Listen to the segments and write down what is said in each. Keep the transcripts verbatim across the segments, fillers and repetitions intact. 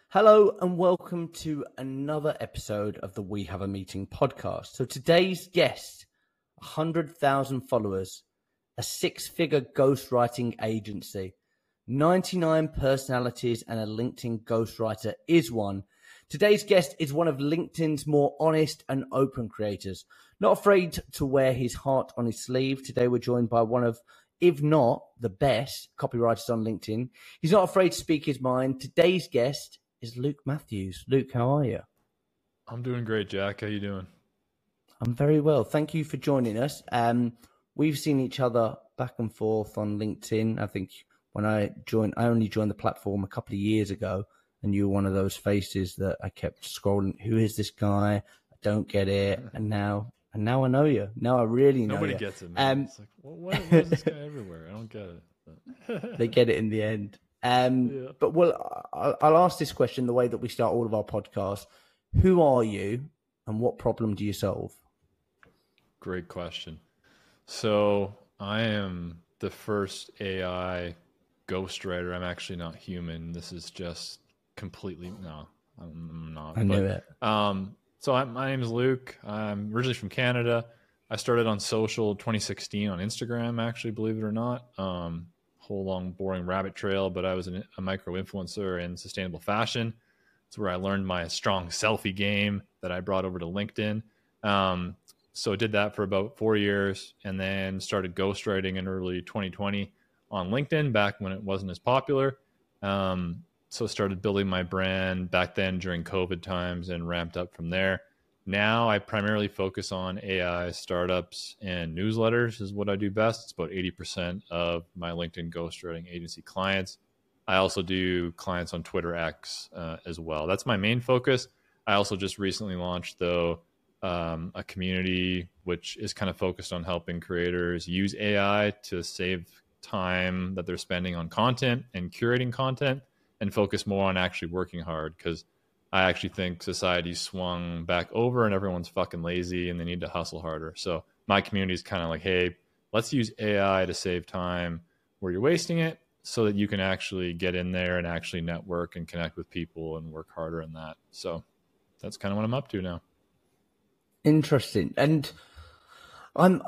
Hello and welcome to another episode of the We Have a Meeting podcast. So today's guest, one hundred thousand followers, a six-figure ghostwriting agency, ninety-nine personalities and a LinkedIn ghostwriter is one. Today's guest is one of LinkedIn's more honest and open creators, not afraid to wear his heart on his sleeve. Today we're joined by one of, if not the best, copywriters on LinkedIn. He's not afraid to speak his mind. Today's guest is Luke Matthews. Luke, how are you? I'm doing great, Jack. How you doing? I'm very well. Thank you for joining us. Um, we've seen each other back and forth on LinkedIn. I think when I joined, I only joined the platform a couple of years ago, and you were one of those faces that I kept scrolling. Who is this guy? I don't get it. And now, and now I know you. Now I really know Nobody you. gets it, man. Um, it's like, well, why, why is this guy everywhere? I don't get it. They get it in the end. Um, yeah. But well, I'll ask this question the way that we start all of our podcasts. Who are you and what problem do you solve? Great question. So I am the first A I ghostwriter. I'm actually not human. This is just completely, no, I'm not. I knew but, it. Um, so I, my name is Luke. I'm originally from Canada. I started on social twenty sixteen on Instagram, actually, believe it or not. Um, whole long boring rabbit trail, but I was an, a micro influencer in sustainable fashion. It's where I learned my strong selfie game that I brought over to LinkedIn. Um, so I did that for about four years and then started ghostwriting in early twenty twenty on LinkedIn back when it wasn't as popular. Um, so started building my brand back then during COVID times and ramped up from there. Now I primarily focus on A I startups and newsletters is what I do best. It's about eighty percent of my LinkedIn ghostwriting agency clients. I also do clients on Twitter X uh, as well. That's my main focus. I also just recently launched, though, um, a community which is kind of focused on helping creators use A I to save time that they're spending on content and curating content and focus more on actually working hard, because I actually think society's swung back over and everyone's fucking lazy and they need to hustle harder. So my community is kind of like, hey, let's use A I to save time where you're wasting it so that you can actually get in there and actually network and connect with people and work harder in that. So that's kind of what I'm up to now. Interesting. And I'm,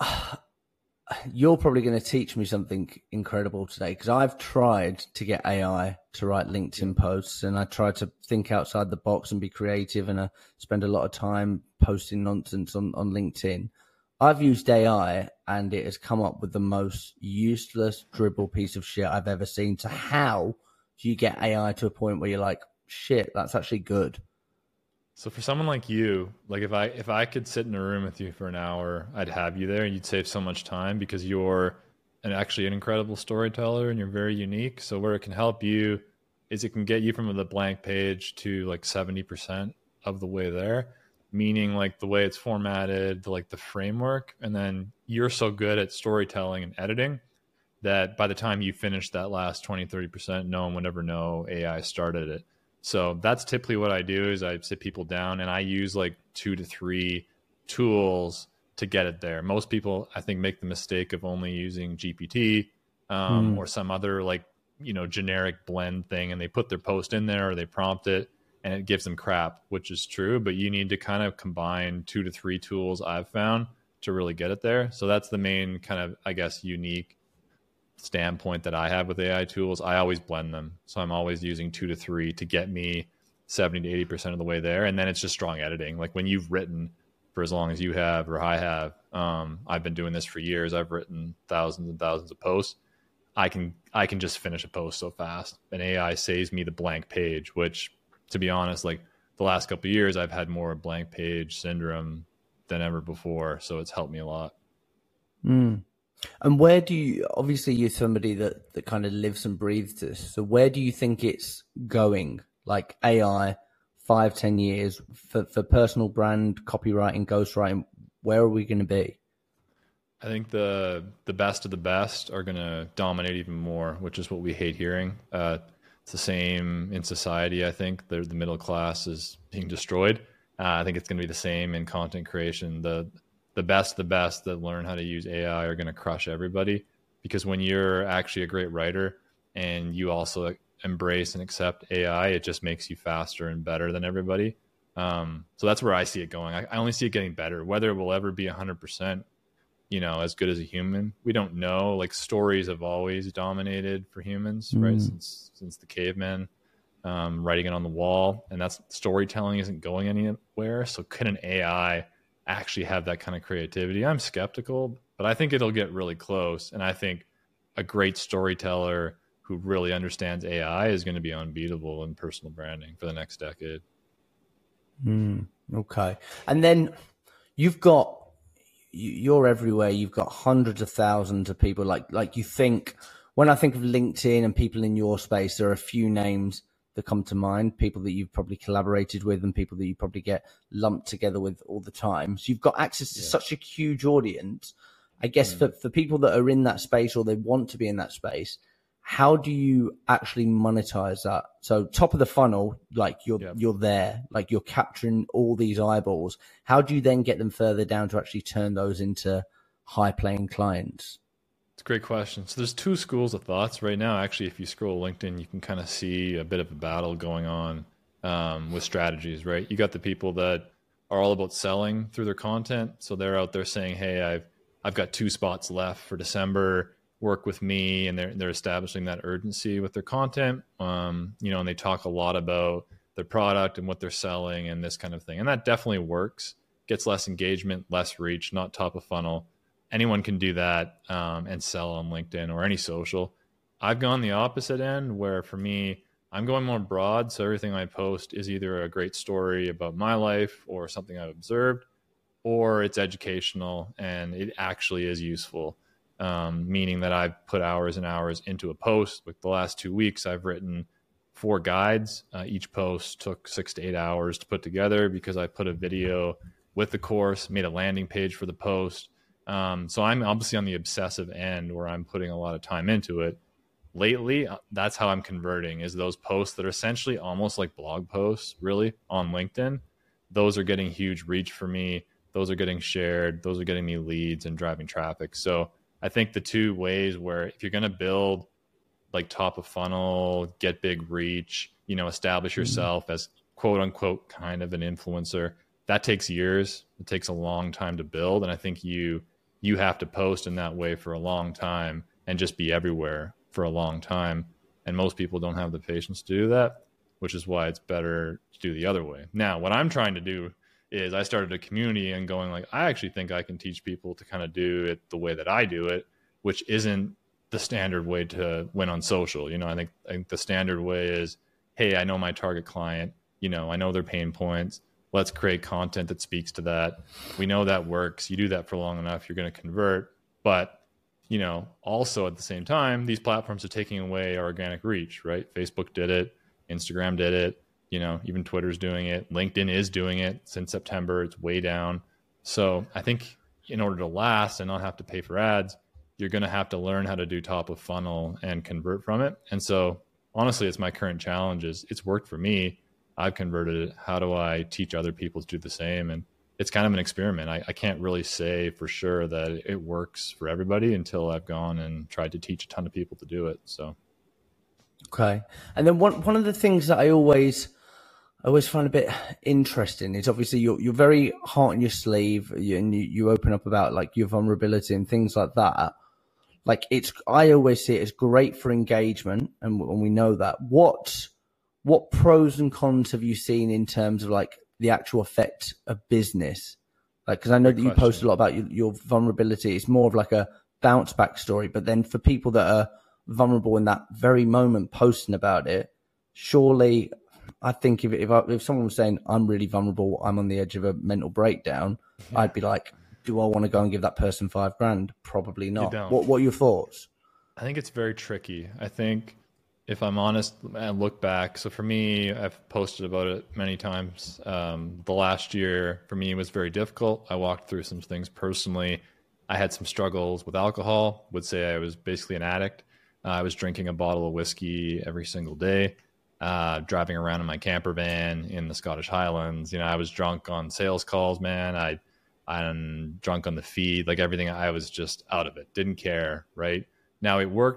you're probably going to teach me something incredible today, because I've tried to get A I to write LinkedIn posts, and I try to think outside the box and be creative, and I spend a lot of time posting nonsense on, on LinkedIn. I've used A I and it has come up with the most useless dribble piece of shit I've ever seen. So how do you get A I to a point where you're like, shit, that's actually good? So for someone like you, like if I if I could sit in a room with you for an hour, I'd have you there and you'd save so much time, because you're an actually an incredible storyteller and you're very unique. So where it can help you is it can get you from the blank page to like seventy percent of the way there, meaning like the way it's formatted, the, like the framework. And then you're so good at storytelling and editing that by the time you finish that last twenty, thirty percent, no one would ever know A I started it. So that's typically what I do is I sit people down and I use like two to three tools to get it there. Most people, I think, make the mistake of only using G P T um, mm. or some other like, you know, generic blend thing, and they put their post in there or they prompt it and it gives them crap, which is true. But you need to kind of combine two to three tools I've found to really get it there. So that's the main kind of, I guess, unique standpoint that I have with A I tools. I always blend them. So I'm always using two to three to get me seventy to eighty percent of the way there. And then it's just strong editing. Like when you've written for as long as you have, or I have, um, I've been doing this for years. I've written thousands and thousands of posts. I can, I can just finish a post so fast, and A I saves me the blank page, which, to be honest, like the last couple of years, I've had more blank page syndrome than ever before. So it's helped me a lot. Mm. And where do you, obviously you're somebody that, that kind of lives and breathes this. So where do you think it's going? Like A I, five, ten years for, for personal brand, copywriting, ghostwriting, where are we going to be? I think the the best of the best are going to dominate even more, which is what we hate hearing. Uh, it's the same in society. I think the, the middle class is being destroyed. Uh, I think it's going to be the same in content creation. The the best, the best that learn how to use A I are going to crush everybody, because when you're actually a great writer and you also embrace and accept A I. It just makes you faster and better than everybody. Um, so that's where I see it going. I, I only see it getting better. Whether it will ever be one hundred percent, you know, as good as a human, we don't know. Like, stories have always dominated for humans, mm. right? Since since the cavemen, um, writing it on the wall, and that's storytelling isn't going anywhere. So could an A I actually have that kind of creativity? I'm skeptical, but I think it'll get really close. And I think a great storyteller who really understands A I is going to be unbeatable in personal branding for the next decade. Mm, okay. And then you've got, you're everywhere. You've got hundreds of thousands of people. Like, like you think, when I think of LinkedIn and people in your space, there are a few names that come to mind, people that you've probably collaborated with and people that you probably get lumped together with all the time. So you've got access to yeah. such a huge audience. I guess mm. for, for people that are in that space or they want to be in that space, how do you actually monetize that? So top of the funnel, like you're, yep. you're there, like you're capturing all these eyeballs. How do you then get them further down to actually turn those into high paying clients? It's a great question. So there's two schools of thoughts right now. Actually, if you scroll LinkedIn, you can kind of see a bit of a battle going on um, with strategies, right? You got the people that are all about selling through their content. So they're out there saying, hey, I've, I've got two spots left for December. Work with me, and they're they're establishing that urgency with their content, um, you know, and they talk a lot about their product and what they're selling and this kind of thing, and that definitely works. Gets less engagement, less reach, not top of funnel. Anyone can do that um, and sell on LinkedIn or any social. I've gone the opposite end, where for me, I'm going more broad, so everything I post is either a great story about my life or something I've observed, or it's educational and it actually is useful. Um, meaning that I've put hours and hours into a post. Like the last two weeks, I've written four guides. Uh, each post took six to eight hours to put together because I put a video with the course, made a landing page for the post. Um, so I'm obviously on the obsessive end where I'm putting a lot of time into it. Lately, that's how I'm converting, is those posts that are essentially almost like blog posts, really, on LinkedIn. Those are getting huge reach for me. Those are getting shared. Those are getting me leads and driving traffic. So I think the two ways where if you're going to build like top of funnel, get big reach, you know, establish yourself mm-hmm. as quote unquote kind of an influencer, that takes years. It takes a long time to build. And I think you, you have to post in that way for a long time and just be everywhere for a long time. And most people don't have the patience to do that, which is why it's better to do the other way. Now, what I'm trying to do is I started a community and going like, I actually think I can teach people to kind of do it the way that I do it, which isn't the standard way to win on social. You know, I think, I think the standard way is, hey, I know my target client, you know, I know their pain points. Let's create content that speaks to that. We know that works. You do that for long enough, you're going to convert. But, you know, also at the same time, these platforms are taking away our organic reach, right? Facebook did it. Instagram did it. You know, even Twitter's doing it. LinkedIn is doing it since September. It's way down. So I think in order to last and not have to pay for ads, you're going to have to learn how to do top of funnel and convert from it. And so honestly, it's my current challenge. Is it's worked for me. I've converted it. How do I teach other people to do the same? And it's kind of an experiment. I, I can't really say for sure that it works for everybody until I've gone and tried to teach a ton of people to do it. So. Okay. And then one, one of the things that I always, I always find a bit interesting is obviously you're, you're very heart on your sleeve and you, you open up about like your vulnerability and things like that. Like it's, I always see it as great for engagement. And, and we know that. What, what pros and cons have you seen in terms of like the actual effect of business? Like, cause I know that you post a lot about your, your vulnerability. It's more of like a bounce back story, but then for people that are vulnerable in that very moment posting about it, surely I think if if, I, if someone was saying I'm really vulnerable, I'm on the edge of a mental breakdown, yeah. I'd be like, do I want to go and give that person five grand? Probably not. What What are your thoughts? I think it's very tricky. I think if I'm honest and look back, so for me, I've posted about it many times. Um, the last year for me was very difficult. I walked through some things personally. I had some struggles with alcohol. Would say I was basically an addict. Uh, I was drinking a bottle of whiskey every single day. Uh, driving around in my camper van in the Scottish Highlands. You know, I was drunk on sales calls, man. I, I'm drunk on the feed, like everything. I was just out of it. Didn't care. Right now, it worked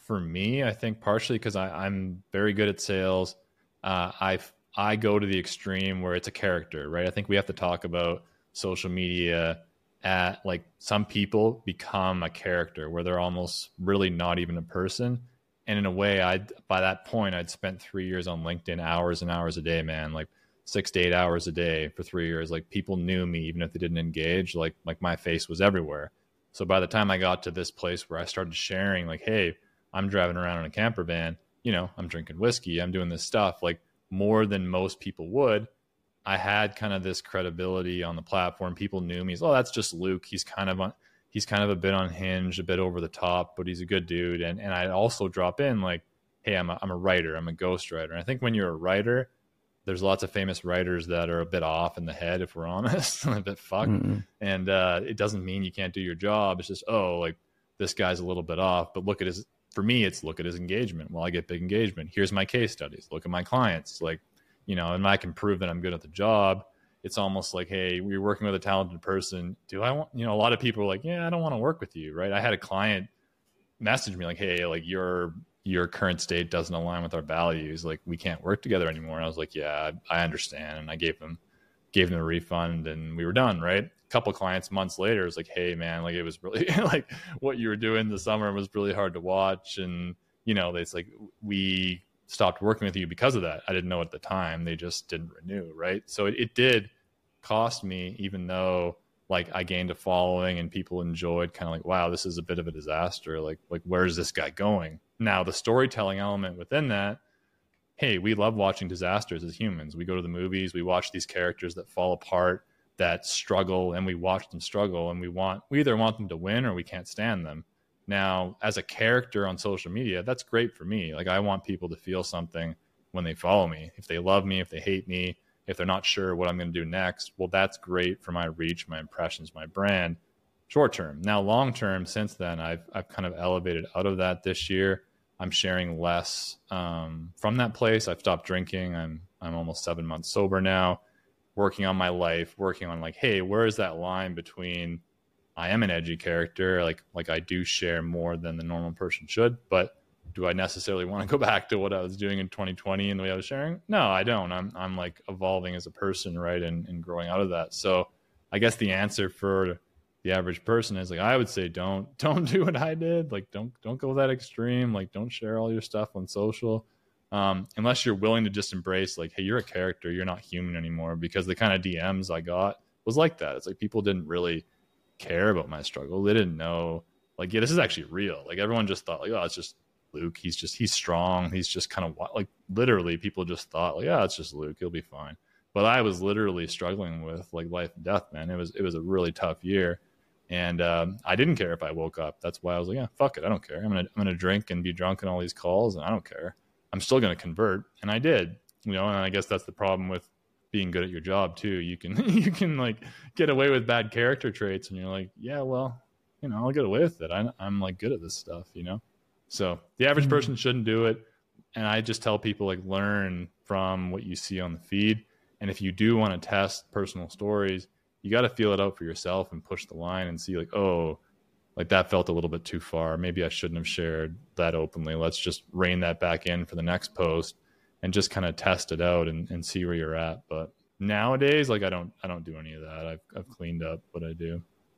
for me, I think partially because I'm very good at sales. Uh, I I go to the extreme where it's a character, right? I think we have to talk about social media at like some people become a character where they're almost really not even a person. And in a way, I by that point, I'd spent three years on LinkedIn, hours and hours a day, man, like six to eight hours a day for three years. Like people knew me, even if they didn't engage, like, like my face was everywhere. So by the time I got to this place where I started sharing like, hey, I'm driving around in a camper van, you know, I'm drinking whiskey, I'm doing this stuff like more than most people would. I had kind of this credibility on the platform. People knew me as, oh, that's just Luke. He's kind of on, he's kind of a bit unhinged, a bit over the top, but he's a good dude. And and I also drop in like, hey, I'm a, I'm a writer. I'm a ghostwriter. And I think when you're a writer, there's lots of famous writers that are a bit off in the head, if we're honest, a bit fucked. Mm-hmm. And uh, it doesn't mean you can't do your job. It's just, oh, like this guy's a little bit off, but look at his, for me, it's look at his engagement. Well, I get big engagement. Here's my case studies. Look at my clients. Like, you know, and I can prove that I'm good at the job. It's almost like, hey, we're working with a talented person. Do I want, you know, a lot of people are like, yeah, I don't want to work with you, right? I had a client message me like, hey, like your your current state doesn't align with our values. Like we can't work together anymore. And I was like, yeah, I, I understand. And I gave them gave them a refund and we were done, right? A couple of clients months later, it was like, hey man, like it was really like what you were doing this summer was really hard to watch. And, you know, it's like we stopped working with you because of that. I didn't know at the time. They just didn't renew, right? So it, it did cost me, even though like I gained a following and people enjoyed kind of like, wow, this is a bit of a disaster. Like, like where's this guy going? Now the storytelling element within that, hey, we love watching disasters as humans. We go to the movies, we watch these characters that fall apart, that struggle, and we watch them struggle, and we want, we either want them to win or we can't stand them. Now, as a character on social media, that's great for me. Like I want people to feel something when they follow me. If they love me, if they hate me, if they're not sure what I'm going to do next, well, that's great for my reach, my impressions, my brand, short term. Now, long term, since then, I've I've kind of elevated out of that this year. I'm sharing less um, from that place. I've stopped drinking. I'm I'm almost seven months sober now, working on my life, working on like, hey, where is that line between I am an edgy character, like like I do share more than the normal person should, but do I necessarily want to go back to what I was doing in twenty twenty and the way I was sharing? No, I don't. I'm I'm like evolving as a person, right, and, and growing out of that. So I guess the answer for the average person is like, I would say don't don't do what I did. Like don't don't go that extreme. Like don't share all your stuff on social. Um, unless you're willing to just embrace like, hey, you're a character, you're not human anymore. Because the kind of D Ms I got was like that. It's like people didn't really care about my struggle. They didn't know like, yeah, this is actually real. Like everyone just thought like, oh, it's just Luke. He's just, he's strong. He's just kind of like literally people just thought like, yeah, it's just Luke. He'll be fine. But I was literally struggling with like life and death, man. It was, it was a really tough year. And um, I didn't care if I woke up. That's why I was like, yeah, fuck it. I don't care. I'm going to, I'm going to drink and be drunk in all these calls and I don't care. I'm still going to convert. And I did, you know, and I guess that's the problem with being good at your job too. You can, you can like get away with bad character traits and you're like, yeah, well, you know, I'll get away with it. I, I'm like good at this stuff, you know? So the average mm-hmm. person shouldn't do it. And I just tell people like learn from what you see on the feed. And if you do want to test personal stories, you got to feel it out for yourself and push the line and see like, oh, like that felt a little bit too far. Maybe I shouldn't have shared that openly. Let's just rein that back in for the next post and just kind of test it out and, and see where you're at. But nowadays, like I don't, I don't do any of that. I've, I've cleaned up what I do.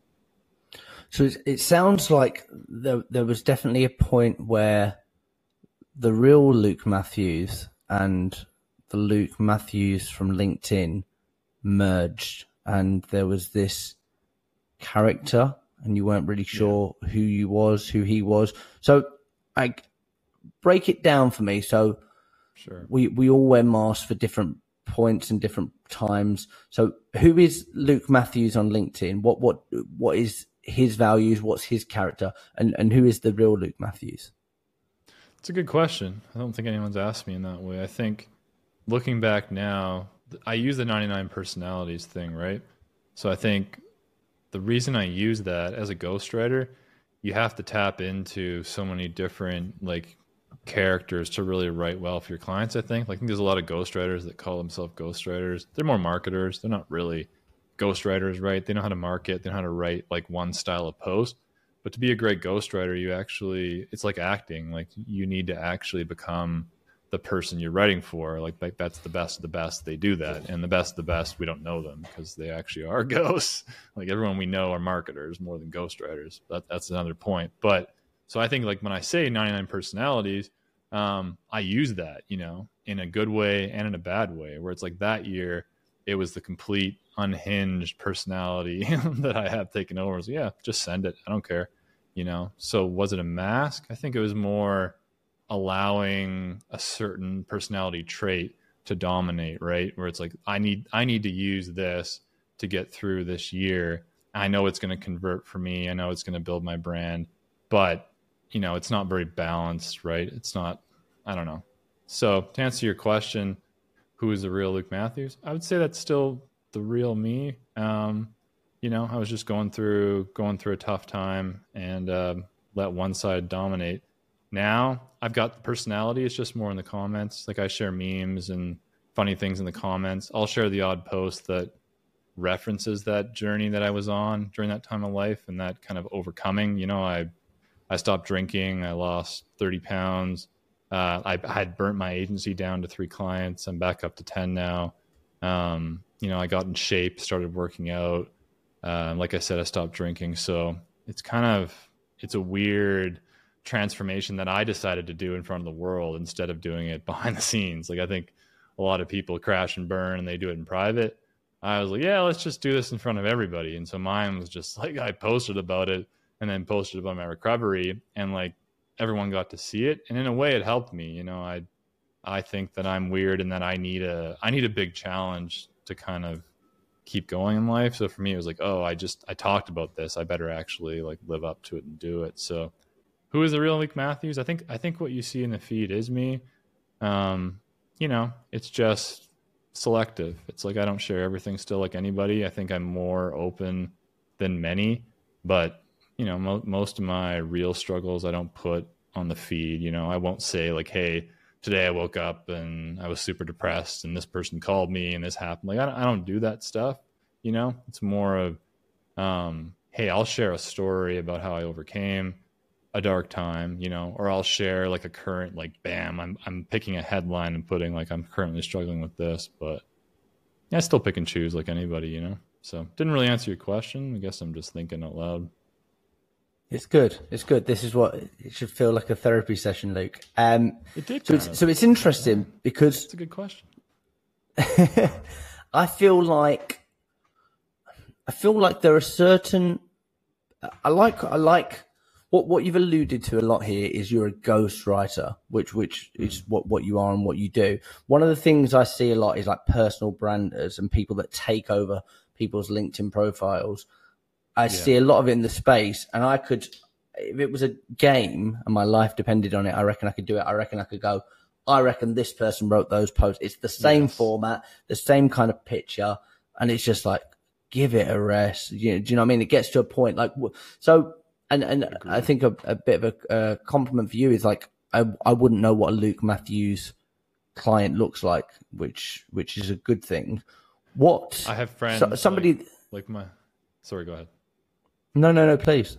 So it, it sounds like there, there was definitely a point where the real Luke Matthews and the Luke Matthews from LinkedIn merged, and there was this character, and you weren't really sure yeah. who you was, who he was. So, like, break it down for me. So, sure, we we all wear masks for different points and different times. So, who is Luke Matthews on LinkedIn? What what what is his values? What's his character? And and who is the real Luke Matthews? It's a good question. I don't think anyone's asked me in that way. I think looking back now, I use the ninety-nine personalities thing, right? So I think the reason I use that as a ghostwriter, you have to tap into so many different like characters to really write well for your clients. I think like I think there's a lot of ghostwriters that call themselves ghostwriters. They're more marketers. They're not really ghostwriters, right? They know how to market. They know how to write like one style of post. But to be a great ghostwriter, you actually, it's like acting. Like you need to actually become the person you're writing for. Like, like that's the best of the best. They do that. And the best of the best, we don't know them because they actually are ghosts. Like everyone we know are marketers more than ghostwriters. That, that's another point. But so I think like when I say ninety-nine personalities, um, I use that, you know, in a good way and in a bad way, where it's like that year, it was the complete unhinged personality that I have taken over. So yeah, just send it. I don't care. You know, so was it a mask? I think it was more allowing a certain personality trait to dominate, right? Where it's like, I need, I need to use this to get through this year. I know it's going to convert for me. I know it's going to build my brand, but you know, it's not very balanced, right? It's not, I don't know. So to answer your question, who is the real Luke Matthews? I would say that's still the real me. Um, You know, I was just going through going through a tough time and uh, let one side dominate. Now I've got the personality. It's just more in the comments. Like I share memes and funny things in the comments. I'll share the odd post that references that journey that I was on during that time of life and that kind of overcoming. You know, I I stopped drinking. I lost thirty pounds. Uh, I, I had burnt my agency down to three clients. I'm back up to ten now. Um, you know, I got in shape, started working out. Uh, like I said, I stopped drinking. So it's kind of, it's a weird transformation that I decided to do in front of the world instead of doing it behind the scenes. Like I think a lot of people crash and burn and they do it in private. I was like, yeah, let's just do this in front of everybody. And so mine was just like, I posted about it and then posted about my recovery and like everyone got to see it. And in a way it helped me. You know, I, I think that I'm weird and that I need a, I need a big challenge to kind of keep going in life. So for me, it was like, oh, I just, I talked about this. I better actually like live up to it and do it. So who is the real Luke Matthews? I think, I think what you see in the feed is me. Um, you know, it's just selective. It's like, I don't share everything still like anybody. I think I'm more open than many, but you know, mo- most of my real struggles, I don't put on the feed. You know, I won't say like, hey, today I woke up and I was super depressed and this person called me and this happened. Like, I don't, I don't do that stuff. You know, it's more of, um, hey, I'll share a story about how I overcame a dark time, you know, or I'll share like a current, like, bam, I'm, I'm picking a headline and putting like, I'm currently struggling with this, but yeah, I still pick and choose like anybody, you know? So didn't really answer your question. I guess I'm just thinking out loud. It's good. It's good. This is what it should feel like, a therapy session, Luke. Um, it did. So it's, so it's interesting yeah. because it's a good question. I feel like, I feel like there are certain, I like, I like what, what you've alluded to a lot here is you're a ghostwriter, which, which mm. is what, what you are and what you do. One of the things I see a lot is like personal branders and people that take over people's LinkedIn profiles. I yeah. see a lot of it in the space, and I could, if it was a game and my life depended on it, I reckon I could do it. I reckon I could go, I reckon this person wrote those posts. It's the same yes. format, the same kind of picture. And it's just like, give it a rest. You know, do you know what I mean? It gets to a point like, so, and, and Agreed. I think a, a bit of a, a compliment for you is like, I, I wouldn't know what a Luke Matthews client looks like, which, which is a good thing. What I have friends, so, somebody like, like my, sorry, go ahead. No, no, no, please.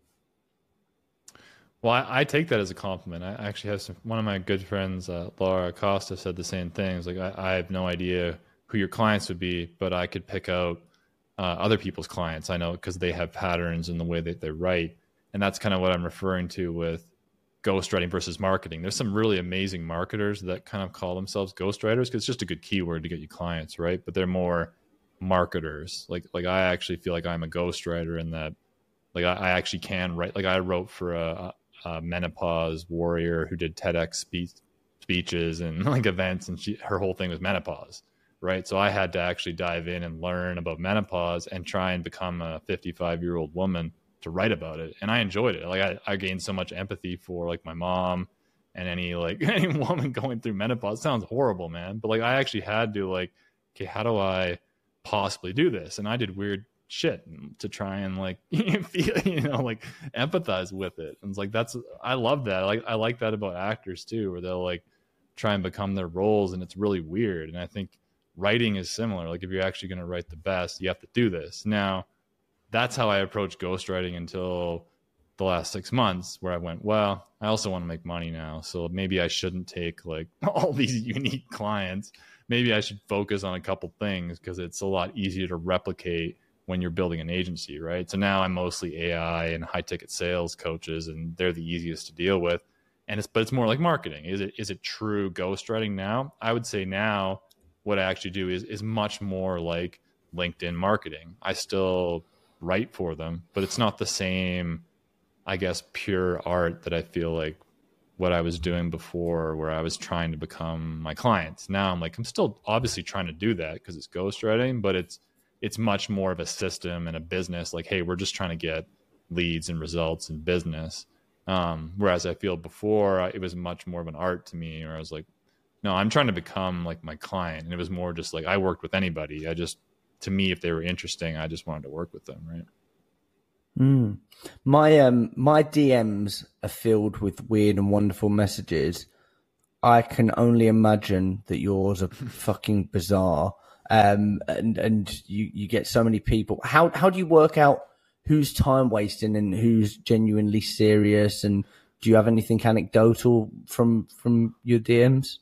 Well, I, I take that as a compliment. I actually have some, one of my good friends, uh, Laura Acosta, said the same thing. It's like, I, I have no idea who your clients would be, but I could pick out uh, other people's clients. I know because they have patterns in the way that they write. And that's kind of what I'm referring to with ghostwriting versus marketing. There's some really amazing marketers that kind of call themselves ghostwriters because it's just a good keyword to get you clients, right? But they're more marketers. Like, like I actually feel like I'm a ghostwriter in that, like I, I actually can write. Like I wrote for a, a menopause warrior who did TEDx speech, speeches and like events, and she, her whole thing was menopause, right? So I had to actually dive in and learn about menopause and try and become a fifty-five year old woman to write about it. And I enjoyed it. Like I, I gained so much empathy for like my mom and any like any woman going through menopause. It sounds horrible, man. But like I actually had to like, okay, how do I possibly do this? And I did weird shit to try and like feel, you know, like empathize with it. And it's like, that's, I love that. Like, I like that about actors too, where they'll like try and become their roles. And it's really weird. And I think writing is similar. Like if you're actually going to write the best, you have to do this. Now, that's how I approach ghostwriting until the last six months where I went, well, I also want to make money now. So maybe I shouldn't take like all these unique clients. Maybe I should focus on a couple things because it's a lot easier to replicate when you're building an agency, right? So now I'm mostly A I and high ticket sales coaches, and they're the easiest to deal with. And it's, but it's more like marketing. Is it, is it true ghostwriting now? I would say now what I actually do is, is much more like LinkedIn marketing. I still write for them, but it's not the same, I guess, pure art that I feel like what I was doing before, where I was trying to become my clients. Now I'm like, I'm still obviously trying to do that because it's ghostwriting, but it's, it's much more of a system and a business. Like, hey, we're just trying to get leads and results in business. Um, whereas I feel before it was much more of an art to me, where I was like, no, I'm trying to become like my client. And it was more just like, I worked with anybody. I just, to me, if they were interesting, I just wanted to work with them. Right. Mm. My um my D Ms are filled with weird and wonderful messages. I can only imagine that yours are fucking bizarre. Um and and you you get so many people. How how do you work out who's time wasting and who's genuinely serious? And do you have anything anecdotal from from your D Ms?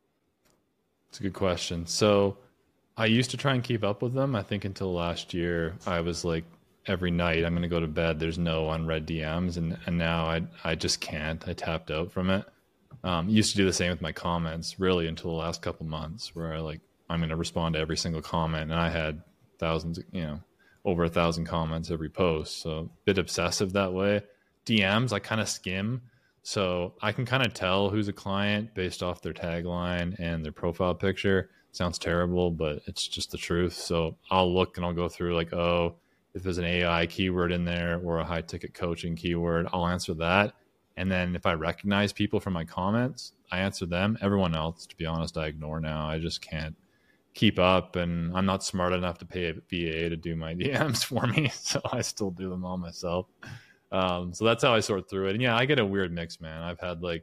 It's a good question. So I used to try and keep up with them. I think until last year, I was like, every night I'm going to go to bed, there's no unread D Ms. And, and now I, I just can't, I tapped out from it. Um, used to do the same with my comments really until the last couple months, where I like, I'm going to respond to every single comment. And I had thousands, you know, over a thousand comments every post. So a bit obsessive that way. D Ms, I kind of skim. So I can kind of tell who's a client based off their tagline and their profile picture. Sounds terrible, but it's just the truth. So I'll look and I'll go through like, oh, if there's an A I keyword in there or a high ticket coaching keyword, I'll answer that. And then if I recognize people from my comments, I answer them. Everyone else, to be honest, I ignore now. I just can't keep up, and I'm not smart enough to pay a V A to do my D Ms for me. So I still do them all myself. Um, so that's how I sort through it. And yeah, I get a weird mix, man. I've had like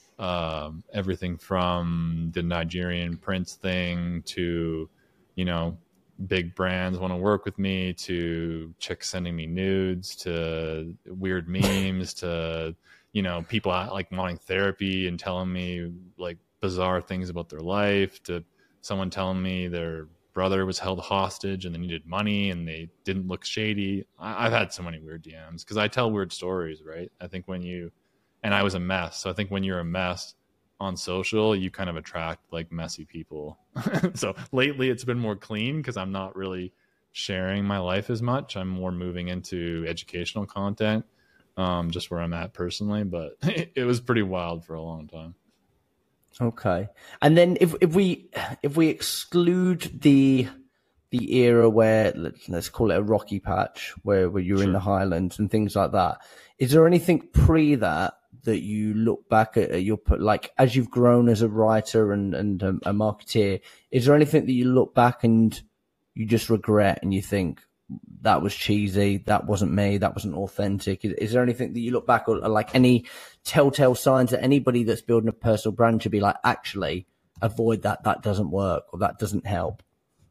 um, everything from the Nigerian prince thing to, you know, big brands want to work with me, to chicks sending me nudes, to weird memes, to, you know, people like wanting therapy and telling me like bizarre things about their life, to someone telling me their brother was held hostage and they needed money and they didn't look shady. I, I've had so many weird D Ms because I tell weird stories, right? I think when you, and I was a mess. So I think when you're a mess on social, you kind of attract like messy people. So lately it's been more clean because I'm not really sharing my life as much. I'm more moving into educational content, um, just where I'm at personally, but it, it was pretty wild for a long time. Okay. And then if, if we, if we exclude the, the era where let's, let's call it a rocky patch where, where you're Sure. in the Highlands and things like that, is there anything pre that that you look back at, at your, like, as you've grown as a writer and, and a, a marketeer, is there anything that you look back and you just regret and you think that was cheesy, that wasn't me, that wasn't authentic? Is, is there anything that you look back or, or like any telltale signs that anybody that's building a personal brand should be like, actually avoid that, that doesn't work or that doesn't help?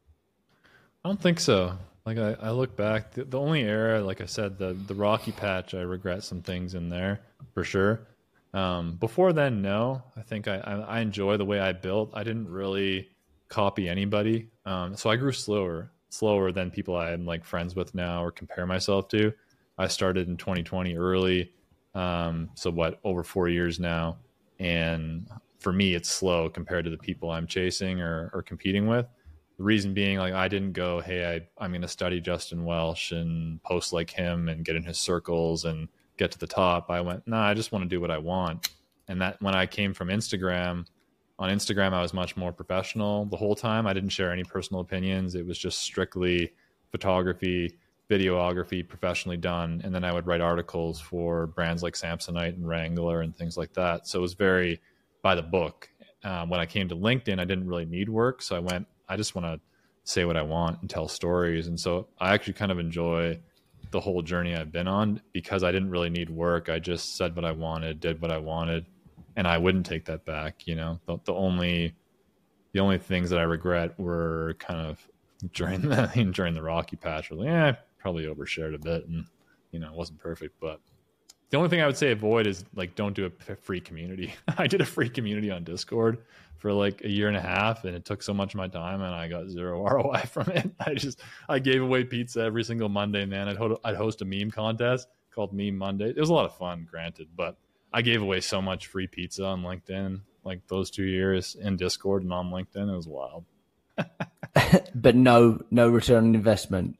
I don't think so. Like I, I look back, the, the only era, like I said, the the rocky patch, I regret some things in there for sure. Um, before then, no. I think I, I, I enjoy the way I built. I didn't really copy anybody, um, so I grew slower, slower than people I'm like friends with now or compare myself to. I started in twenty twenty early, um, so what, over four years now, and for me, it's slow compared to the people I'm chasing or, or competing with. The reason being, like, I didn't go, hey, I, I'm going to study Justin Welsh and post like him and get in his circles and get to the top. I went, no, nah, I just want to do what I want. And that when I came from Instagram, on Instagram, I was much more professional the whole time. I didn't share any personal opinions. It was just strictly photography, videography, professionally done. And then I would write articles for brands like Samsonite and Wrangler and things like that. So it was very by the book. Uh, when I came to LinkedIn, I didn't really need work. So I went, I just want to say what I want and tell stories. And so I actually kind of enjoy the whole journey I've been on because I didn't really need work. I just said what I wanted, did what I wanted, and I wouldn't take that back. You know, the, the only, the only things that I regret were kind of during the, during the rocky patch. Like, yeah, I probably overshared a bit and, you know, it wasn't perfect, but The only thing I would say avoid is like don't do a free community. I did a free community on Discord for like a year and a half, and it took so much of my time, and I got zero R O I from it. I just I gave away pizza every single Monday, man. I'd ho- I'd host a meme contest called Meme Monday. It was a lot of fun, granted, but I gave away so much free pizza on LinkedIn like those two years in Discord and on LinkedIn. It was wild. But no no return on investment.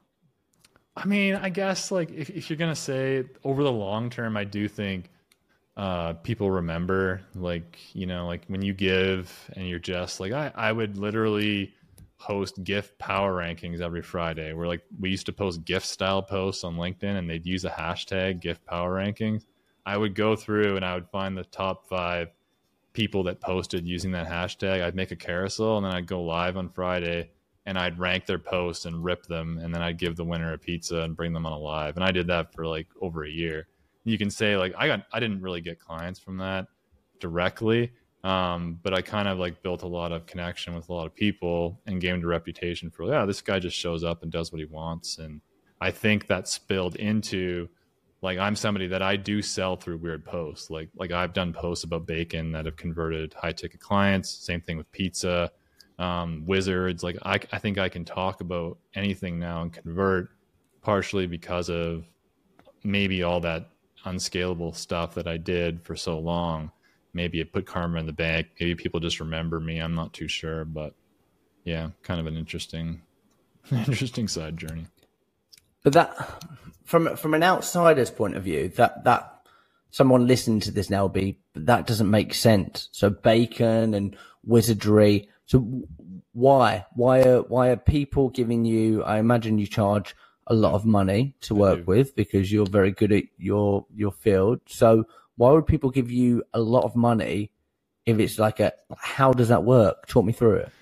I mean, I guess like if, if you're going to say over the long term, I do think uh, people remember, like, you know, like when you give and you're just like, I, I would literally host GIF power rankings every Friday where like we used to post GIF style posts on LinkedIn and they'd use a hashtag GIF power rankings. I would go through and I would find the top five people that posted using that hashtag. I'd make a carousel and then I'd go live on Friday and I'd rank their posts and rip them, and then I'd give the winner a pizza and bring them on a live. And I did that for like over a year. You can say like I got I didn't really get clients from that directly, um, but I kind of like built a lot of connection with a lot of people and gained a reputation for, yeah, this guy just shows up and does what he wants. And I think that spilled into like I'm somebody that I do sell through weird posts. Like like I've done posts about bacon that have converted high ticket clients. Same thing with pizza. Um, wizards, like I, I think I can talk about anything now and convert, partially because of maybe all that unscalable stuff that I did for so long. Maybe it put karma in the bank. Maybe people just remember me. I'm not too sure, but yeah, kind of an interesting, interesting side journey. But that, from from an outsider's point of view, that that someone listening to this now will be, that doesn't make sense. So bacon and wizardry. So why, why are, why are people giving you, I imagine you charge a lot of money to work with because you're very good at your, your field. So why would people give you a lot of money if it's like a, how does that work? Talk me through it.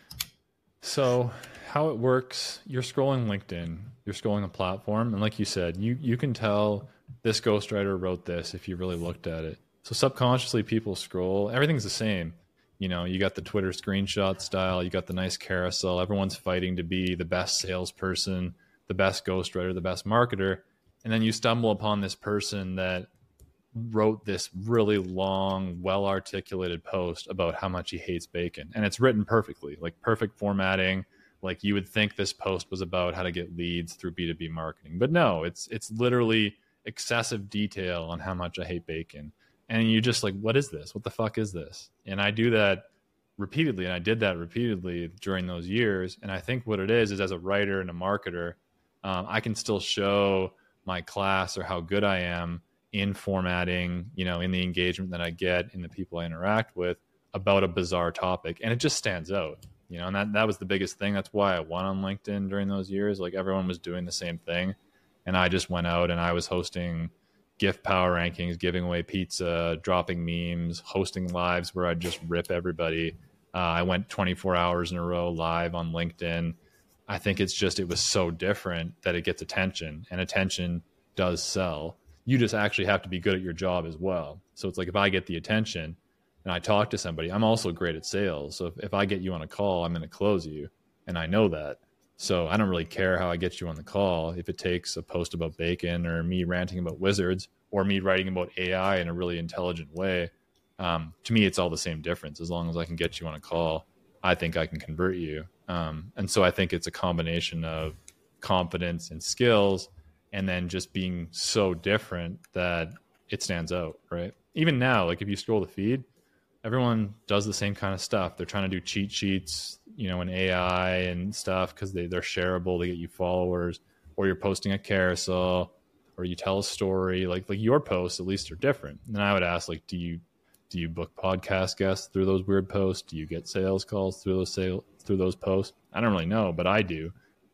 So how it works, you're scrolling LinkedIn, you're scrolling a platform. And like you said, you, you can tell this ghostwriter wrote this if you really looked at it. So subconsciously people scroll, everything's the same. You know, you got the Twitter screenshot style, you got the nice carousel, everyone's fighting to be the best salesperson, the best ghostwriter, the best marketer. And then you stumble upon this person that wrote this really long, well-articulated post about how much he hates bacon. And it's written perfectly, like perfect formatting. Like you would think this post was about how to get leads through B two B marketing. But no, it's it's literally excessive detail on how much I hate bacon. And you're just like, what is this? What the fuck is this? And I do that repeatedly. And I did that repeatedly during those years. And I think what it is, is as a writer and a marketer, um, I can still show my class or how good I am in formatting, you know, in the engagement that I get, in the people I interact with about a bizarre topic. And it just stands out, you know, and that, that was the biggest thing. That's why I won on LinkedIn during those years. Like everyone was doing the same thing. And I just went out and I was hosting GIF power rankings, giving away pizza, dropping memes, hosting lives where I'd just rip everybody. Uh, I went twenty-four hours in a row live on LinkedIn. I think it's just, it was so different that it gets attention, and attention does sell. You just actually have to be good at your job as well. So it's like, if I get the attention and I talk to somebody, I'm also great at sales. So if, if I get you on a call, I'm going to close you. And I know that. So I don't really care how I get you on the call. If it takes a post about bacon or me ranting about wizards or me writing about A I in a really intelligent way, um, to me, it's all the same difference. As long as I can get you on a call, I think I can convert you. Um, and so I think it's a combination of confidence and skills, and then just being so different that it stands out, right? Even now, like if you scroll the feed, everyone does the same kind of stuff. They're trying to do cheat sheets, you know, in A I and stuff because they, they're shareable. They get you followers, or you're posting a carousel, or you tell a story. Like like your posts at least are different. And I would ask, like, do you do you book podcast guests through those weird posts? Do you get sales calls through those sale through those posts? I don't really know, but I do.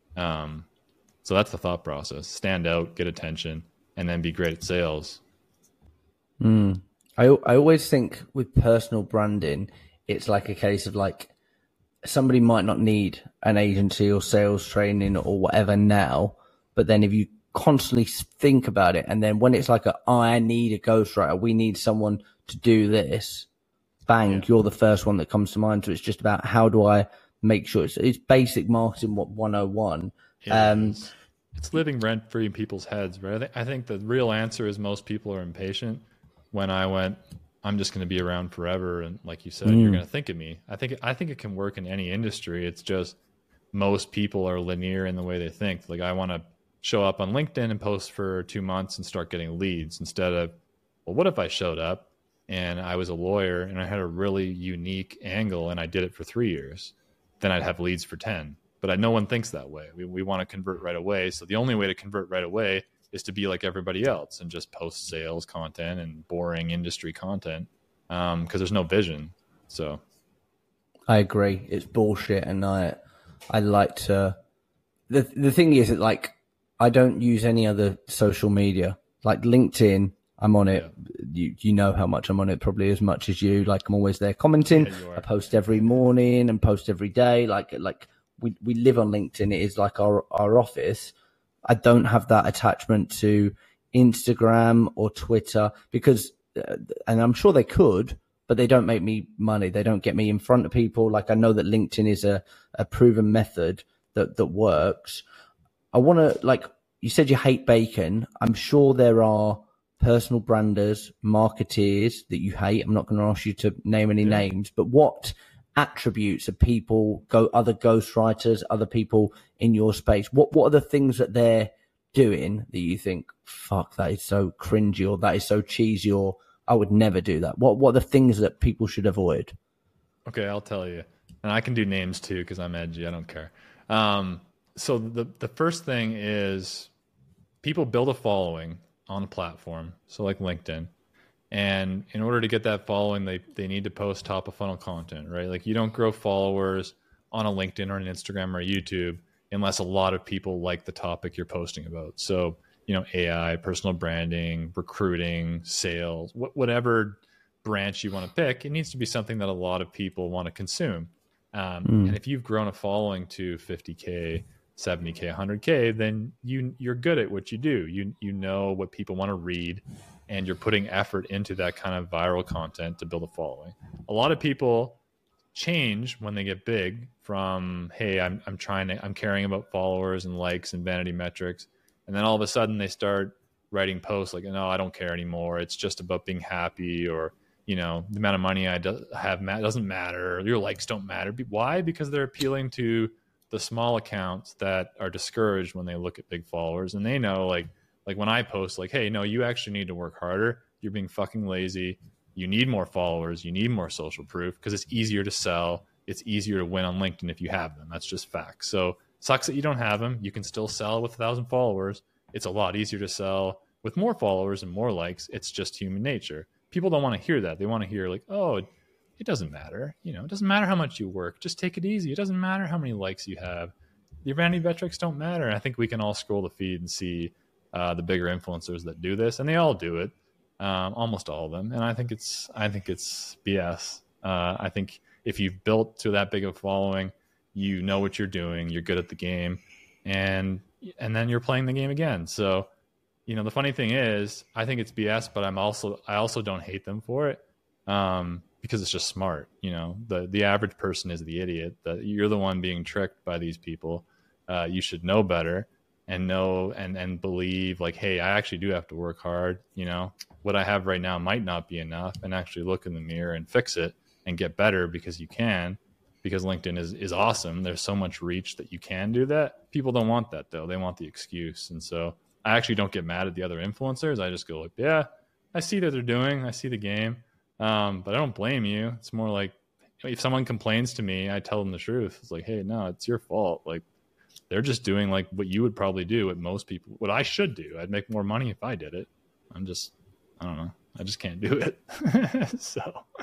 Um, so that's the thought process: stand out, get attention, and then be great at sales. Mm. I I always think with personal branding, it's like a case of like somebody might not need an agency or sales training or whatever now, but then if you constantly think about it, and then when it's like a, oh, I need a ghostwriter, we need someone to do this, bang, yeah. You're the first one that comes to mind. So it's just about how do I make sure it's, it's basic marketing one oh one. Yeah, um, it's living rent free in people's heads, right? I, th- I think the real answer is most people are impatient. When I went, I'm just going to be around forever, and like you said, mm. you're going to think of me. I think I think it can work in any industry. It's just most people are linear in the way they think. Like, I want to show up on LinkedIn and post for two months and start getting leads, instead of, well, what if I showed up and I was a lawyer and I had a really unique angle and I did it for three years? Then I'd have leads for ten. But I, no one thinks that way. We, we want to convert right away. So the only way to convert right away is to be like everybody else and just post sales content and boring industry content, because um, there's no vision. So I agree. It's bullshit. And I, I like to, the, the thing is that, like, I don't use any other social media. Like LinkedIn, I'm on it. Yeah. You you know how much I'm on it, probably as much as you. Like, I'm always there commenting. Yeah, I post every morning and post every day. Like like we, we live on LinkedIn. It is like our, our office. I don't have that attachment to Instagram or Twitter because, uh, and I'm sure they could, but they don't make me money. They don't get me in front of people. Like, I know that LinkedIn is a, a proven method that, that works. I want to, like, you said you hate bacon. I'm sure there are personal branders, marketeers that you hate. I'm not going to ask you to name any yeah. names, but what attributes of people, go other ghostwriters, other people in your space, what what are the things that they're doing that you think, fuck, that is so cringy, or that is so cheesy, or I would never do that? What what are the things that people should avoid? Okay, I'll tell you. And I can do names too because I'm edgy. I don't care. Um, so the the first thing is people build a following on a platform, so like LinkedIn. And in order to get that following, they, they need to post top of funnel content, right? Like, you don't grow followers on a LinkedIn or an Instagram or YouTube unless a lot of people like the topic you're posting about. So, you know, A I, personal branding, recruiting, sales, wh- whatever branch you want to pick, it needs to be something that a lot of people want to consume. Um, mm. And if you've grown a following to fifty K, seventy K, one hundred K, then you, you're good at what you do. You, you know what people want to read, and you're putting effort into that kind of viral content to build a following. A lot of people change when they get big from, hey, I'm I'm trying to, I'm caring about followers and likes and vanity metrics. And then all of a sudden they start writing posts like, no, I don't care anymore. It's just about being happy, or, you know, the amount of money I do have doesn't matter. Your likes don't matter. Why? Because they're appealing to the small accounts that are discouraged when they look at big followers. And they know, like, Like when I post like, hey, no, you actually need to work harder. You're being fucking lazy. You need more followers. You need more social proof, because it's easier to sell. It's easier to win on LinkedIn if you have them. That's just facts. So sucks that you don't have them. You can still sell with a thousand followers. It's a lot easier to sell with more followers and more likes. It's just human nature. People don't want to hear that. They want to hear like, oh, it doesn't matter. You know, it doesn't matter how much you work. Just take it easy. It doesn't matter how many likes you have. Your vanity metrics don't matter. And I think we can all scroll the feed and see Uh, the bigger influencers that do this, and they all do it, um, almost all of them. And I think it's, I think it's B S. Uh, I think if you've built to that big of a following, you know what you're doing, you're good at the game, and and then you're playing the game again. So, you know, the funny thing is, I think it's B S, but I'm also, I also don't hate them for it, um, because it's just smart. You know, the the average person is the idiot. That you're the one being tricked by these people. Uh, you should know better. And know and, and believe like, hey, I actually do have to work hard. You know, what I have right now might not be enough, and actually look in the mirror and fix it and get better, because you can, because LinkedIn is, is awesome. There's so much reach that you can do that. People don't want that though. They want the excuse. And so I actually don't get mad at the other influencers. I just go like, yeah, I see that they're doing, I see the game. Um, but I don't blame you. It's more like, if someone complains to me, I tell them the truth. It's like, hey, no, it's your fault. Like, they're just doing like what you would probably do, what most people, what I should do. I'd make more money if I did it. I'm just, I don't know. I just can't do it. so,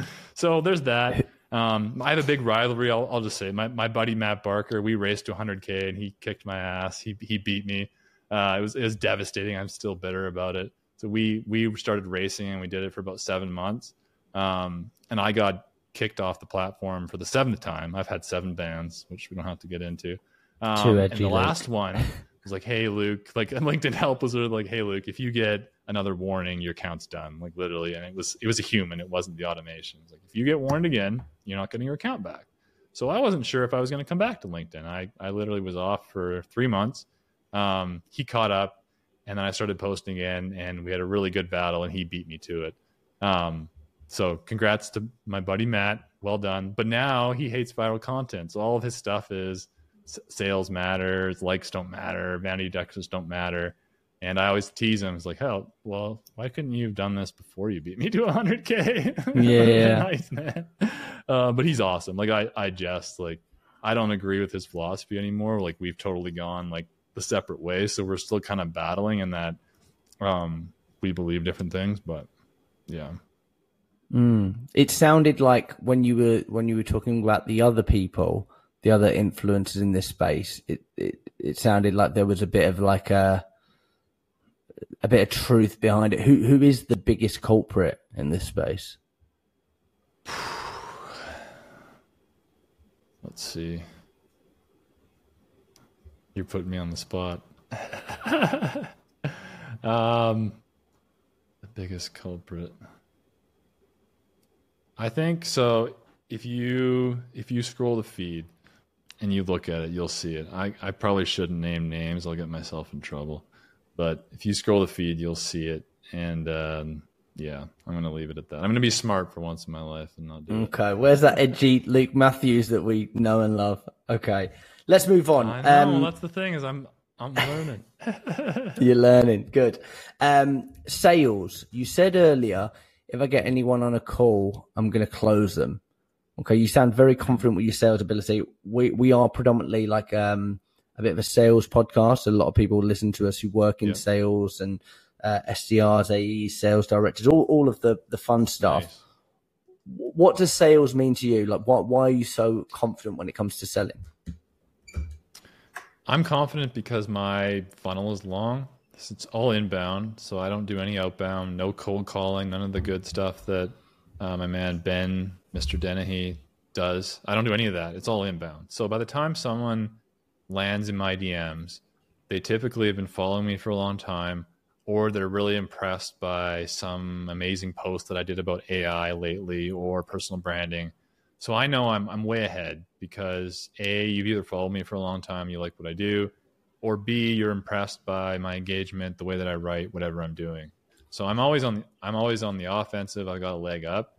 so there's that. Um, I have a big rivalry. I'll, I'll just say my, my buddy, Matt Barker, we raced to one hundred K and he kicked my ass. He, he beat me. Uh, it was, it was devastating. I'm still bitter about it. So we, we started racing and we did it for about seven months. Um, and I got kicked off the platform for the seventh time. I've had seven bans, which we don't have to get into. Um, and the last Luke. one was like, hey, Luke, like LinkedIn help was sort of like, hey, Luke, if you get another warning, your account's done, like literally. And it was, it was a human. It wasn't the automation. It's like, if you get warned again, you're not getting your account back. So I wasn't sure if I was going to come back to LinkedIn. I, I literally was off for three months. Um, he caught up, and then I started posting again, and we had a really good battle, and he beat me to it. Um, so congrats to my buddy Matt. Well done. But now he hates viral content. So all of his stuff is sales matters, likes don't matter, vanity indexes don't matter. And I always tease him. It's like, hell, well, why couldn't you have done this before you beat me to one hundred K? Yeah. Nice, man. Uh, but he's awesome. Like, I, I just, like, I don't agree with his philosophy anymore. Like, we've totally gone, like, the separate ways. So we're still kind of battling in that um, we believe different things. But, yeah. Mm. It sounded like when you were when you were talking about the other people, the other influencers in this space, it, it, it sounded like there was a bit of, like, a... a bit of truth behind it. Who who is the biggest culprit in this space? Let's see. You're putting me on the spot. um, the biggest culprit. I think so. If you if you scroll the feed and you look at it, you'll see it. I, I probably shouldn't name names. I'll get myself in trouble. But if you scroll the feed, you'll see it. And um, yeah, I'm going to leave it at that. I'm going to be smart for once in my life and not do okay. it. Okay, where's that edgy Luke Matthews that we know and love? Okay, let's move on. I know, um, that's the thing is I'm I'm learning. You're learning. Good. Um, sales. You said earlier, if I get anyone on a call, I'm going to close them. Okay, you sound very confident with your sales ability. We we are predominantly like um, a bit of a sales podcast. A lot of people listen to us who work in yeah. sales and uh, S D Rs, A Es, sales directors, all, all of the, the fun stuff. Nice. What does sales mean to you? Like, what? Why are you so confident when it comes to selling? I'm confident because my funnel is long. It's all inbound, so I don't do any outbound, no cold calling, none of the good stuff that uh, my man Ben, Mister Dennehy, does. I don't do any of that. It's all inbound. So by the time someone lands in my D Ms, they typically have been following me for a long time, or they're really impressed by some amazing post that I did about A I lately or personal branding. So I know I'm I'm way ahead because A, you've either followed me for a long time, you like what I do, or B, you're impressed by my engagement, the way that I write, whatever I'm doing. So I'm always on I'm always on the offensive. I got a leg up.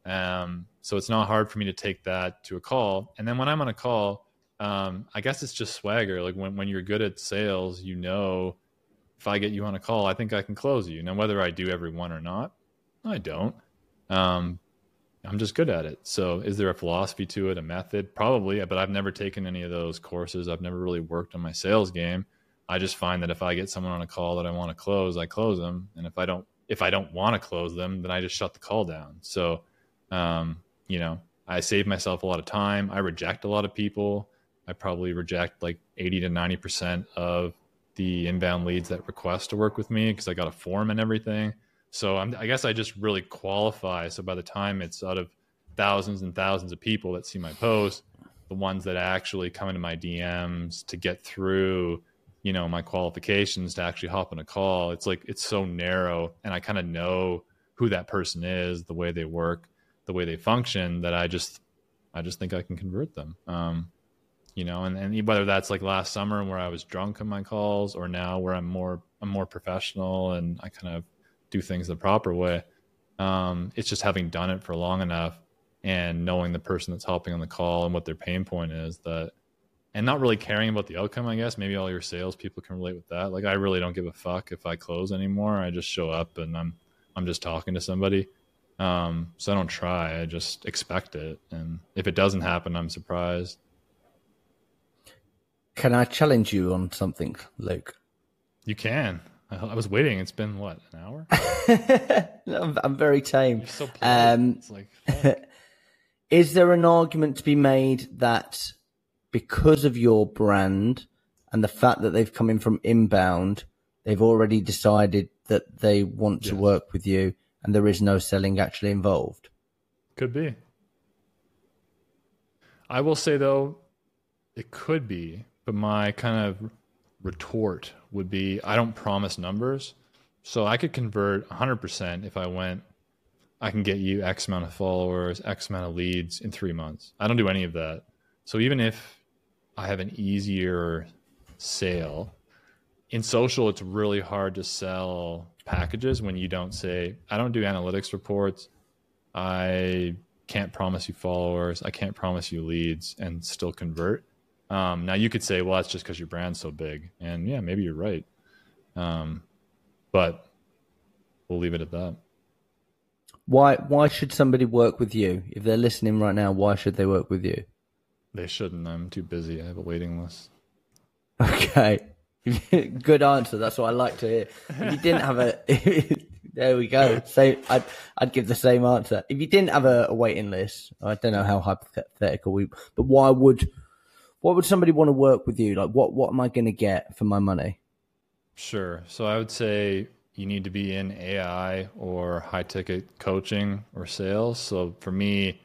Um, so it's not hard for me to take that to a call. And then when I'm on a call, um, I guess it's just swagger. Like when, when you're good at sales, you know, if I get you on a call, I think I can close you. Now, whether I do every one or not, I don't. Um, I'm just good at it. So is there a philosophy to it, a method? Probably, but I've never taken any of those courses. I've never really worked on my sales game. I just find that if I get someone on a call that I want to close, I close them. And if I don't, if I don't want to close them, then I just shut the call down. So, um, you know, I save myself a lot of time. I reject a lot of people. I probably reject like eighty to ninety percent of the inbound leads that request to work with me because I got a form and everything. So I'm, I guess I just really qualify. So by the time it's out of thousands and thousands of people that see my post, the ones that actually come into my D Ms to get through, you know, my qualifications to actually hop on a call, it's like, it's so narrow. And I kind of know who that person is, the way they work, the way they function, that I just, I just think I can convert them. Um, you know, and, and whether that's like last summer where I was drunk on my calls, or now where I'm more, I'm more professional and I kind of do things the proper way. Um, it's just having done it for long enough and knowing the person that's hopping on the call and what their pain point is, that, and not really caring about the outcome. I guess maybe all your sales people can relate with that. Like, I really don't give a fuck if I close anymore. I just show up and I'm, I'm just talking to somebody. Um, so I don't try, I just expect it. And if it doesn't happen, I'm surprised. Can I challenge you on something, Luke? You can. I was waiting. It's been what, an hour? I'm, I'm very tame. You're so polite. Um, it's like, fuck. Is there an argument to be made that because of your brand and the fact that they've come in from inbound, they've already decided that they want to Yes. work with you and there is no selling actually involved? Could be. I will say, though, it could be, but my kind of retort would be, I don't promise numbers. So I could convert one hundred percent if I went, I can get you X amount of followers, X amount of leads in three months. I don't do any of that. So even if I have an easier sale, in social, it's really hard to sell packages when you don't say, I don't do analytics reports. I can't promise you followers. I can't promise you leads and still convert. Um, now you could say, well, that's just because your brand's so big. And yeah, maybe you're right. Um, but we'll leave it at that. Why, why should somebody work with you? If they're listening right now, why should they work with you? They shouldn't. I'm too busy. I have a waiting list. Okay. Good answer. That's what I like to hear. If you didn't have a, there we go. So I'd, I'd give the same answer. If you didn't have a, a waiting list, I don't know how hypothetical we, but why would, why would somebody want to work with you? Like, what, what am I going to get for my money? Sure. So I would say you need to be in A I or high ticket coaching or sales. So for me,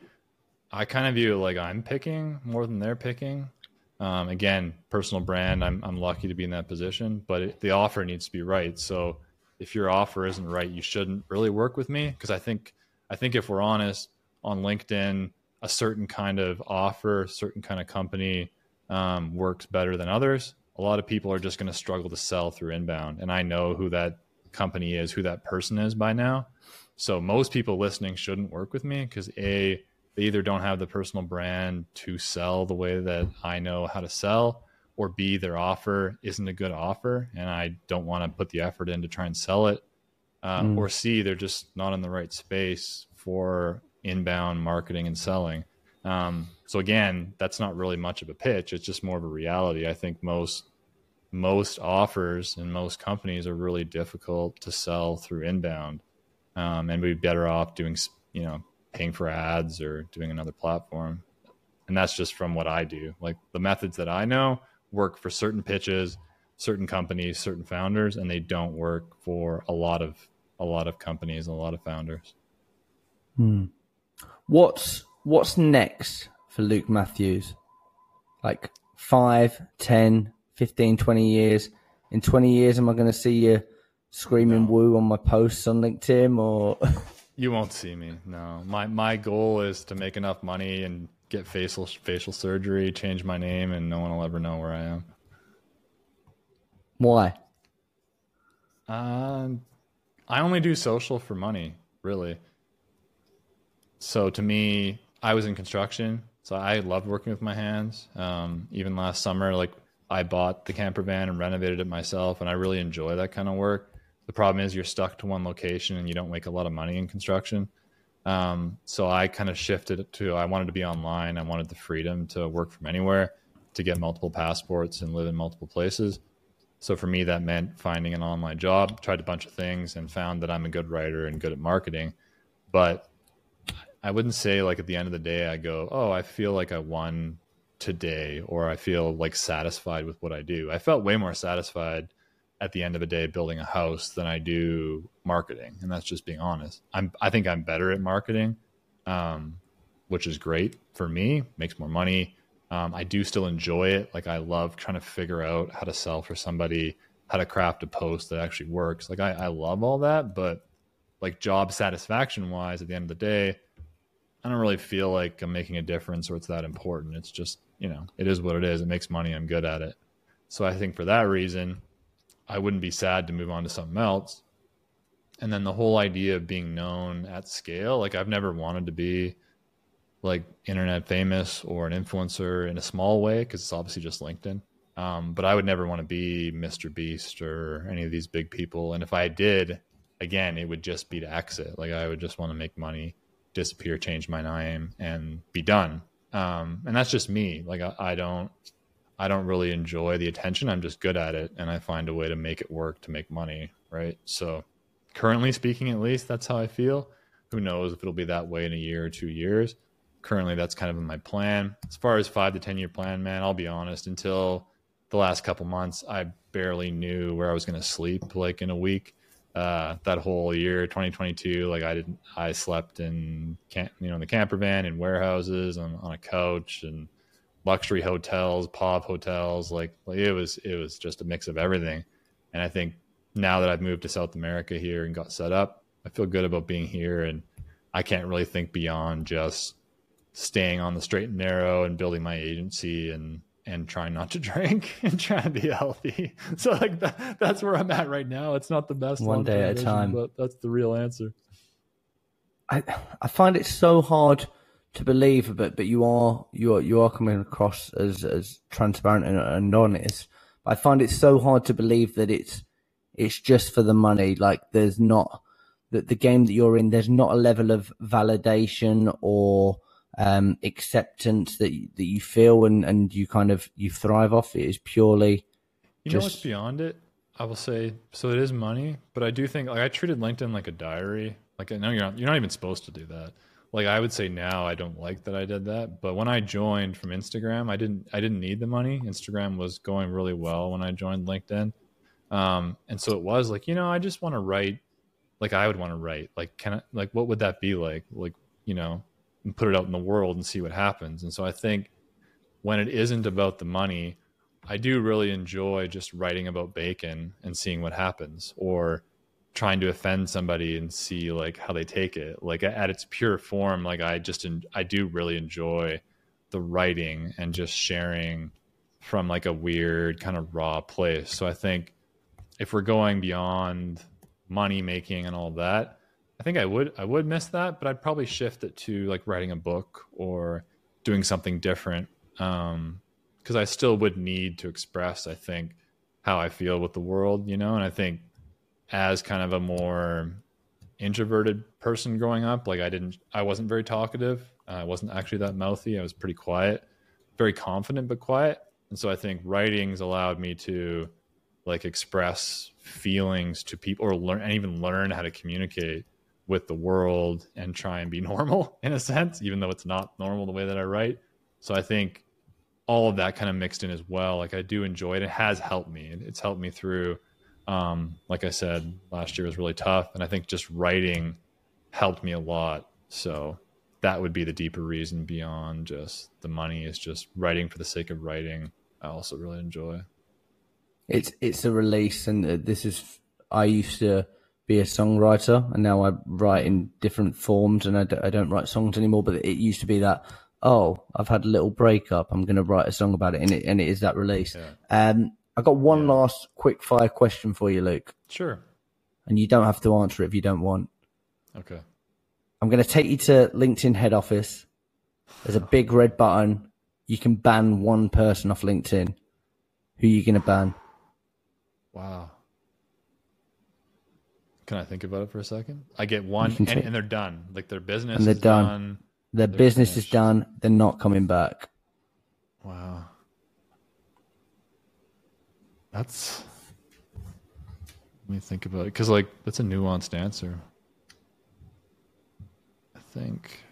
I kind of view it like I'm picking more than they're picking. Um, again, personal brand, I'm I'm lucky to be in that position, but it, the offer needs to be right. So if your offer isn't right, you shouldn't really work with me, because I think I think if we're honest, on LinkedIn, a certain kind of offer, certain kind of company um, works better than others. A lot of people are just going to struggle to sell through inbound, and I know who that company is, who that person is by now. So most people listening shouldn't work with me, because A, they either don't have the personal brand to sell the way that I know how to sell, or B, their offer isn't a good offer and I don't want to put the effort in to try and sell it. Uh, mm. Or C, they're just not in the right space for inbound marketing and selling. Um, so again, that's not really much of a pitch. It's just more of a reality. I think most most offers and most companies are really difficult to sell through inbound, um, and we'd be better off doing, you know, paying for ads or doing another platform. And that's just from what I do. Like, the methods that I know work for certain pitches, certain companies, certain founders, and they don't work for a lot of a lot of companies, a lot of founders. Hmm. What's what's next for Luke Matthews? Like five, ten, fifteen, twenty years? In twenty years, am I going to see you screaming no. woo on my posts on LinkedIn, or? You won't see me. No, my, my goal is to make enough money and get facial, facial surgery, change my name, and no one will ever know where I am. Why? Um, I only do social for money, really. So to me, I was in construction, so I loved working with my hands. Um, even last summer, like, I bought the camper van and renovated it myself, and I really enjoy that kind of work. The problem is you're stuck to one location and you don't make a lot of money in construction. Um, so I kind of shifted it to, I wanted to be online. I wanted the freedom to work from anywhere, to get multiple passports and live in multiple places. So for me, that meant finding an online job, tried a bunch of things and found that I'm a good writer and good at marketing. But I wouldn't say, like, at the end of the day, I go, oh, I feel like I won today, or I feel like satisfied with what I do. I felt way more satisfied at the end of the day building a house than I do marketing. And that's just being honest. I'm, I think I'm better at marketing, um, which is great for me, makes more money. Um, I do still enjoy it. Like, I love trying to figure out how to sell for somebody, how to craft a post that actually works. Like, I, I love all that, but like, job satisfaction wise, at the end of the day, I don't really feel like I'm making a difference or it's that important. It's just, you know, it is what it is. It makes money. I'm good at it. So I think for that reason, I wouldn't be sad to move on to something else. And then the whole idea of being known at scale, like, I've never wanted to be like internet famous or an influencer in a small way, because it's obviously just LinkedIn. Um, but I would never want to be Mister Beast or any of these big people. And if I did, again, it would just be to exit. Like, I would just want to make money, disappear, change my name, and be done. Um, and that's just me. Like, I, I don't, I don't really enjoy the attention. I'm just good at it. And I find a way to make it work to make money. Right. So currently speaking, at least that's how I feel. Who knows if it'll be that way in a year or two years. Currently, that's kind of in my plan. As far as five to ten year plan, man, I'll be honest, until the last couple months, I barely knew where I was going to sleep, like, in a week. Uh, that whole year, twenty twenty-two, like, I didn't, I slept in, camp, you know, in the camper van, in warehouses, on, on a couch, and luxury hotels, pub hotels. Like, like it was, it was just a mix of everything. And I think now that I've moved to South America here and got set up, I feel good about being here. And I can't really think beyond just staying on the straight and narrow and building my agency and and trying not to drink and trying to be healthy. So like that, that's where I'm at right now. It's not the best One day at a vision, time, but that's the real answer. I I find it so hard to believe, but but you are you are you are coming across as as transparent and, and honest. I find it so hard to believe that it's it's just for the money. Like there's not that the game that you're in. There's not a level of validation or um, acceptance that you, that you feel and, and you kind of you thrive off. It is purely. You just... know what's beyond it? I will say so. It is money, but I do think like I treated LinkedIn like a diary. Like I know you're not you're not even supposed to do that. Like I would say now I don't like that I did that, but when I joined from Instagram, I didn't I didn't need the money. Instagram was going really well when I joined LinkedIn. Um, and so it was like, you know, I just want to write like I would want to write. Like can I, like what would that be like? Like, you know, and put it out in the world and see what happens. And so I think when it isn't about the money, I do really enjoy just writing about bacon and seeing what happens, or trying to offend somebody and see like how they take it. Like at its pure form, like I just I do really enjoy the writing and just sharing from like a weird kind of raw place. So I think if we're going beyond money making and all that, I think I would I would miss that, but I'd probably shift it to like writing a book or doing something different, um because I still would need to express, I think, how I feel with the world, you know. And I think as kind of a more introverted person growing up, like I didn't, I wasn't very talkative. Uh, I wasn't actually that mouthy. I was pretty quiet, very confident, but quiet. And so I think writings allowed me to like express feelings to people, or learn and even learn how to communicate with the world and try and be normal in a sense, even though it's not normal the way that I write. So I think all of that kind of mixed in as well. Like I do enjoy it. It has helped me. It's helped me through, Um, like I said, last year was really tough, and I think just writing helped me a lot. So that would be the deeper reason beyond just the money, is just writing for the sake of writing. I also really enjoy. It's it's a release, and this is. I used to be a songwriter, and now I write in different forms, and I don't, I don't write songs anymore. But it used to be that. Oh, I've had a little breakup. I'm going to write a song about it, and it and it is that release. Yeah. Um. I've got one yeah. last quick fire question for you, Luke. Sure. And you don't have to answer it if you don't want. Okay. I'm going to take you to LinkedIn head office. There's a big red button. You can ban one person off LinkedIn. Who are you going to ban? Wow. Can I think about it for a second? I get one, and, and they're done. Like their business and they're is done. done. Their business finished. is done. They're not coming back. Wow. That's, let me think about it, because like that's a nuanced answer. I think.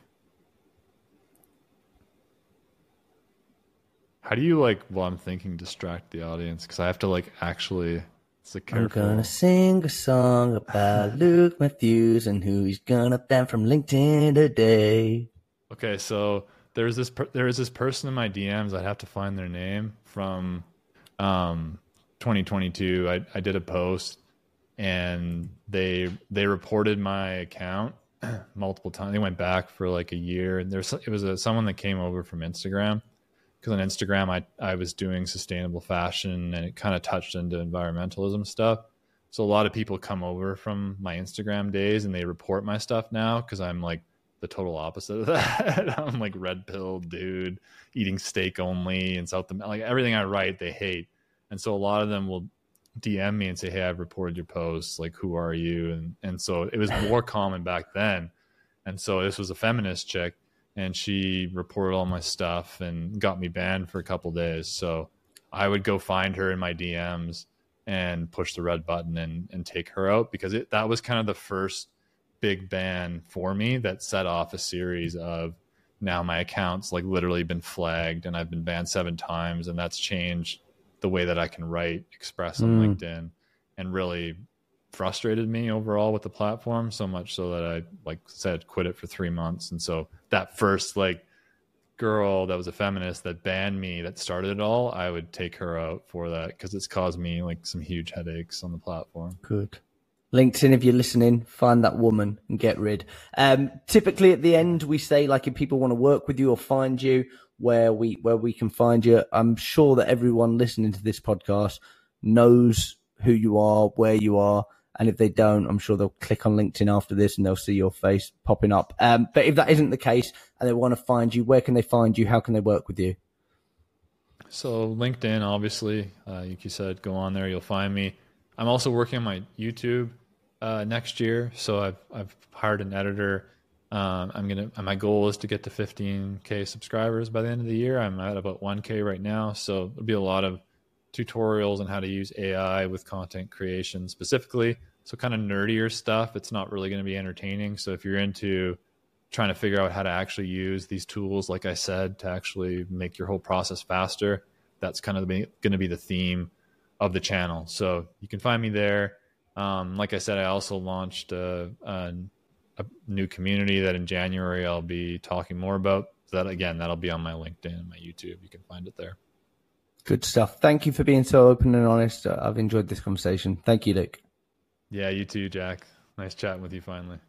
How do you like, while I'm thinking, distract the audience? Because I have to like actually. It's a careful. I'm gonna sing a song about Luke Matthews and who he's gonna ban from LinkedIn today. Okay, so there's this per- there is this person in my D Ms. I'd have to find their name from. Um, twenty twenty-two, I, I did a post and they they reported my account multiple times. They went back for like a year, and there's it was a, someone that came over from Instagram, because on Instagram I, I was doing sustainable fashion, and it kind of touched into environmentalism stuff. So a lot of people come over from my Instagram days and they report my stuff now, because I'm like the total opposite of that. I'm like red pill dude, eating steak only in South America. Like everything I write they hate. And so a lot of them will D M me and say, hey, I've reported your posts. Like, who are you? And and so it was more common back then. And so this was a feminist chick, and she reported all my stuff and got me banned for a couple of days. So I would go find her in my D Ms and push the red button and, and take her out, because it, that was kind of the first big ban for me that set off a series of, now my account's like literally been flagged and I've been banned seven times, and that's changed the way that I can write, express on mm. LinkedIn, and really frustrated me overall with the platform, so much so that I, like said, quit it for three months. And so that first like girl that was a feminist that banned me, that started it all, I would take her out for that, because it's caused me like some huge headaches on the platform. Good. LinkedIn, if you're listening, find that woman and get rid. Um, typically at the end, we say, like, if people want to work with you or find you, where we where we can find you. I'm sure that everyone listening to this podcast knows who you are, where you are, and if they don't, I'm sure they'll click on LinkedIn after this and they'll see your face popping up. Um, but if that isn't the case and they want to find you, where can they find you? How can they work with you? So LinkedIn, obviously, uh, like you said, go on there, you'll find me. I'm also working on my YouTube uh, next year, so I've I've hired an editor. Um, I'm gonna. My goal is to get to fifteen K subscribers by the end of the year. I'm at about one K right now, so there'll be a lot of tutorials on how to use A I with content creation specifically. So kind of nerdier stuff. It's not really going to be entertaining. So if you're into trying to figure out how to actually use these tools, like I said, to actually make your whole process faster, that's kind of going to be the theme of the channel. So you can find me there. Um, like I said, I also launched a, a a new community that in January I'll be talking more about. So that again, that'll be on my LinkedIn and my YouTube. You can find it there. Good stuff. Thank you for being so open and honest. I've enjoyed this conversation. Thank you, Luke. Yeah, you too, Jack. Nice chatting with you finally.